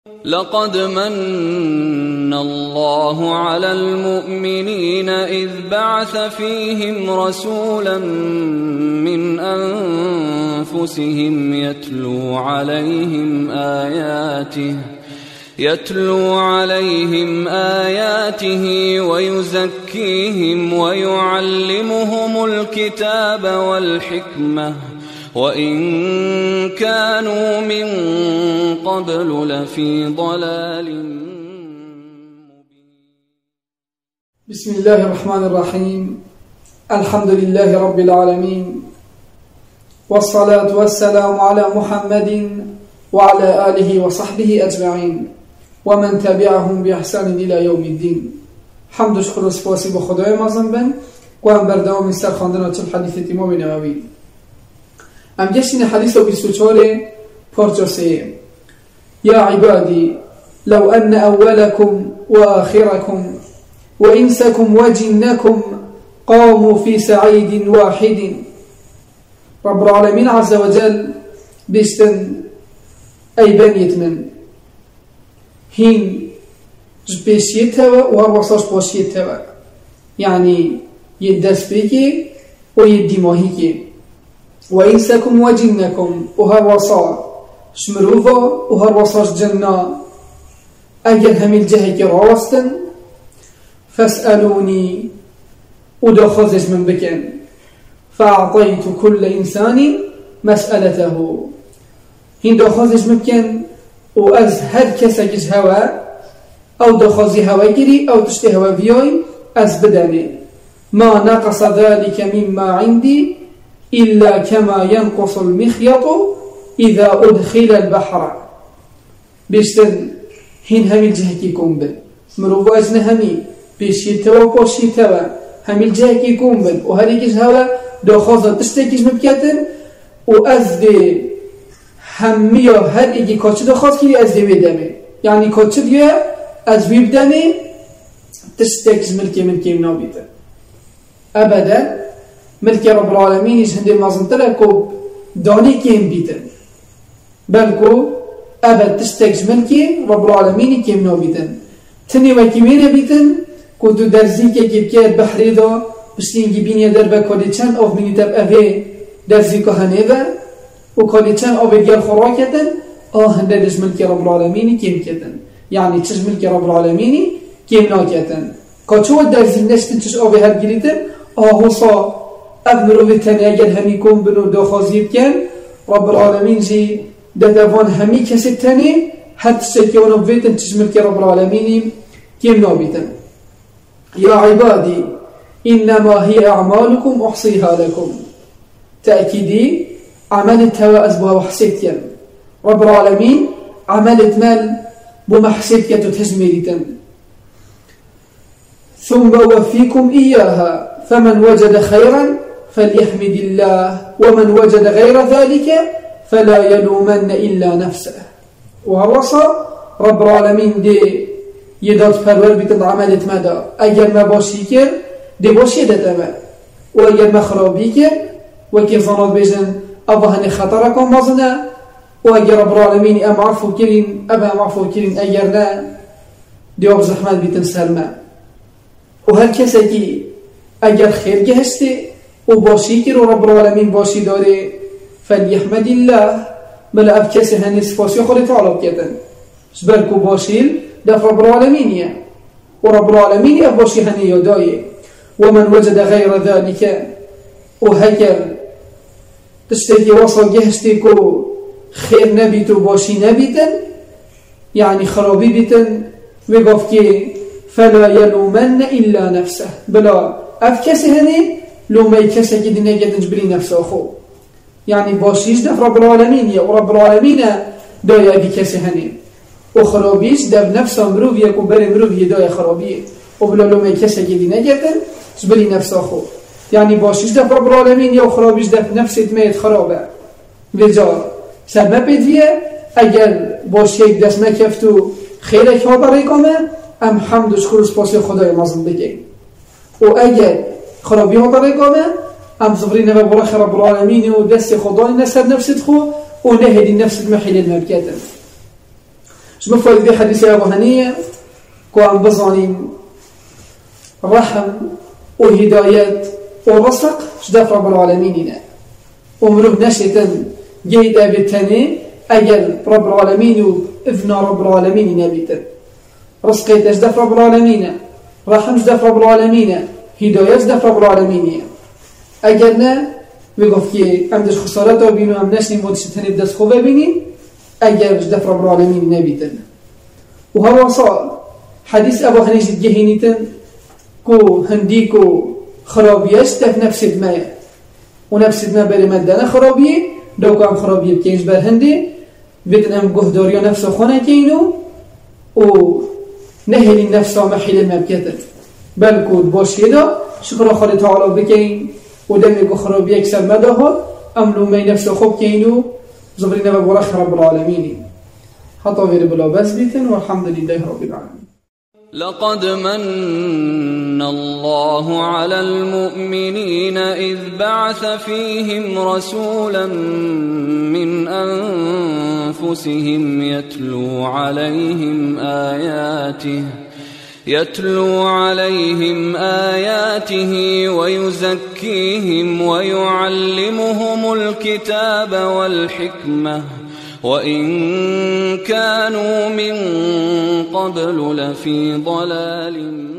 لقد من الله على المؤمنين إذ بعث فيهم رسولا من أنفسهم يتلو عليهم آياته ويزكيهم ويعلمهم الكتاب والحكمة وإن كانوا من قبل لفي ضلال مبين. بسم الله الرحمن الرحيم. الحمد لله رب العالمين، والصلاة والسلام على محمد وعلى آله وصحبه أجمعين ومن تبعهم بإحسان إلى يوم الدين. حمد و شکر و سپاسی به خدای مازن بن و هم بردوام سر خواندن چه حدیث امام نووی. ام گشتین حدیث 24 پارچاسه. يا عبادي لو أن أولكم وآخركم وإنسكم وجنكم قاموا في سعيد واحد. رب العالمين عز وجل بيستن أي بنيت من هين جبيشيتها وهرواصاش باشيتها، يعني يدس بيكي ويدي ماهيكي. وإنسكم وجنكم وهرواصا شمروفا وهرواصاش جنة أجل هميل جهك راستن فاسألوني ودخزش من بكن فأعطيت كل إنسان مسألته. هين دخزش ممكن وأز هر كسكش هوا أو دخزي هوا جري أو تشتي هوا فيوي أز بدني ما نقص ذلك مما عندي إلا كما ينقص المخيط إذا أدخل البحر. بيشتن هين همي الجهكي كومبل مروفو أجن همي بيشيتوا وبوشيتوا همي الجهكي كومبل وهريكش هوا دخزة تشتكيش مبكتن وأز دي هميا هر ایگی کاچه دخواست که از دیوی دمه، یعنی کاچه دیوی از ویب دمه تشتکش ملکی منابیده ابدا. ملکی رب العالمین ایش هنده مازنطره که دانی کم بیده بلکو ابد تشتکش ملکی رب العالمینی کم منابیده. تنی وکی مینه بیدن که دو درزی که گیبکر بحری دا بشتینگی بینیه در بکالی چند آف منی تب اوه درزی که هنه و کالی چند آبیگر خوراک کردن هنده دش ملکی رب العالمینی کم کردن، یعنی چش ملکی رب العالمینی کم ناکردن. که چو در زینشتن چش آبی هر گریدن حسا ابنروی تنی اگر همی کن بنو داخازیب کن رب العالمین جی دادوان همی کسی تنی حتی شکی ونو بیتن چش ملکی رب العالمینی کم نابیتن. یا عبادی انما هی اعمالكم احصیها لكم. تأکیدی عملت هوا أزبها وحسيتيا رب العالمين عملت مال بمحسيتيا تتهزميتا ثم وفيكم إياها فمن وجد خيرا فليحمد الله ومن وجد غير ذلك فلا يلومن إلا نفسه. وهوصى رب العالمين دي يدات فرور بيتن عملت ماذا أجر ما باشيكر دي باشي دتما وأجر ما خرابيكر وكيف ظنات بيجن أبا هني خطركم مازنا وأجر رب العالمين أم عفو كرين أبا عفو كرين أجرنا ديوب زحمات بتنسلما. وهل كسكي أجر خير جهستي وباشيكر ورب العالمين باشي داري فليحمد الله بل أبكسي هني سفاسي خلي تعالى بكتن سبركو باشيل دف رب العالمين ورب العالمين أباشي هني يداي. ومن وجد غير ذلك وهكر تشتكي وصل جهشتكو خير نبيتو باشي نبيتن يعني خرابي بيتن وقفكي فلا يلومن إلا نفسه بلا أفكسي هني لو ما يكسي كده نجد نجبري نفسه أخو، يعني باشيش دف رب العالمين ورب العالمين دايا بكسي هني وخرابيش دف نفسه مروف يكون بري مروف يدايا خرابي وبلا لو ما يكسي كده نجد نجبري نفسه أخو، يعني باشيش دف رب العالمين يا خرابيش دف نفسه ميت خرابه وجار سبب ديه اگر باشيك دست نكفتو خيرك هذا ريكمه ام حمد و شكر و سپاسی خدای مازن بگی و اگر خرابی هذا ريكمه ام صبرين ببرخ رب العالمين ودس خدای نسر نفسك خو و نهدي نفسك محل المبكات شما فايد بي حديث أبو هنية كوان بظانين رحم وهدايات ورزق شداف رب العالمين ومروه نشيطا جيدا بالتاني أجل رب العالمين وإذن رب العالمين نبيتا رزقيت شداف رب العالمين رحم شداف رب العالمين هدايات شداف رب العالمين أجلنا بيقف كي أمدش خسارته بينو أمناش نمودش تنبدأ خوبه بيني أجل شداف رب العالمين نبيتا وهو صار حديث أبو هنيش الجهينيتا كو هنديكو خرابيش تف نفس الماء ونفس الماء بري مدانا خرابيه لو كان خرابيه بكينش بر هندي بيتن ام قهدوريو نفسه خونه كينو و نهل النفس ومحيل الماء بكتر بل كود باش كده شكرا خالي تعالى بكين ودمي خرابيه اكسر مدهو املو ماي نفسه خوب كينو زبرين ببرخ رب العالمين حتى غير بلا بس بيتن والحمد لله رب العالمين. لقد من الله على المؤمنين إذ بعث فيهم رسولا من أنفسهم يتلو عليهم آياته ويزكيهم ويعلمهم الكتاب والحكمة وإن كانوا من قبل لفي ضلال